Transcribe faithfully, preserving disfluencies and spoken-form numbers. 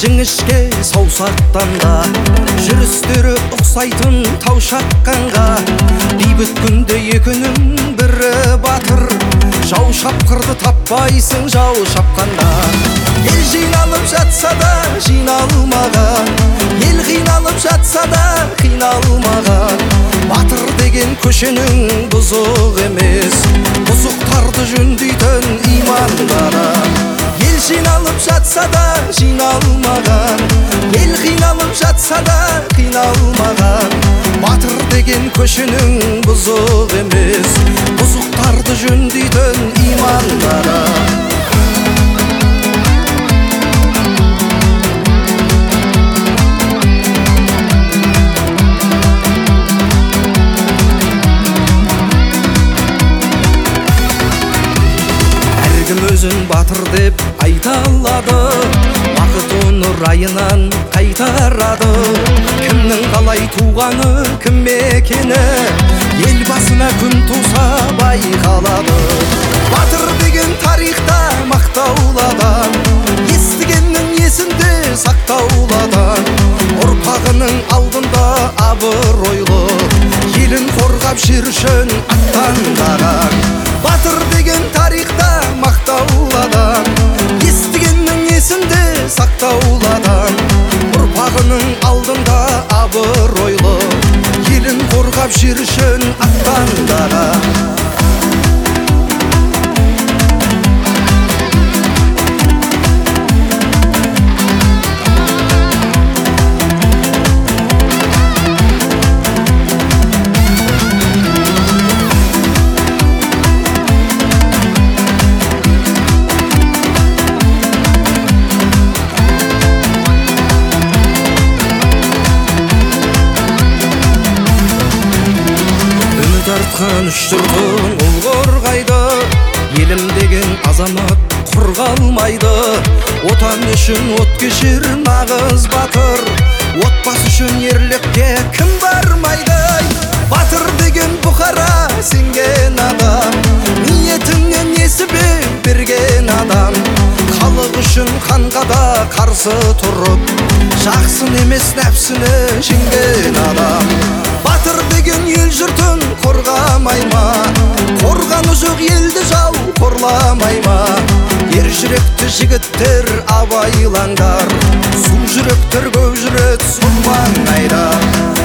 жіңішке саусақтан да жүрістері ұқсайтын тау шаққанға. Бейбіт күнде екінің бірі батыр, жау шапқырды таппайсың жау шапқанда. Ел жиналып жатса да жиналмаған, ел қиналып жатса да қиналмаған. Батыр деген көшенің бұзық емес, бұзықтарды жөндейтін имандары. Ел жиналып жатса да жиналмаған, ел қиналып жатса да қиналмаған. Батыр деген көшенің бұзық емес, бұзықтарды жөндейтін имандары. Әркім өзін батыр деп айта алады, бақыт оны райынан қайтарады. Кімнің қалай туғаны, кім екені, ел басына күн туса байқалады. Батыр деген тарихта мақтауладан, естігеннің есінде сақтауладан. Ұрпағының алдында абыройлы, елін қорғап жер үшін аттандаған. Батыр деген тарихта мақтауладан, естігеннің есінде сақтауладан. Ұрпағының алдында абыройлы, елін қорғап жер үшін аттандаған. Тартқан үш түрдің ұл қорғайды, елім деген азамат құр қалмайды. Отан үшін от кешер нағыз батыр, отбасы үшін ерлікке кім бармайды. Батыр деген бұқара сенген адам, ниетіңнен несібе берген адам. Халық үшін қанға да қарсы тұрып, жақсын емес нәпсіні жеңген адам. Батыр деген ел жұртын қорғамай ма, қорғаны жоқ елді жау қорламай ма. Ер жүректі жігіттер абайлаңдар, су жүректер көп жүрет сұр маңайда.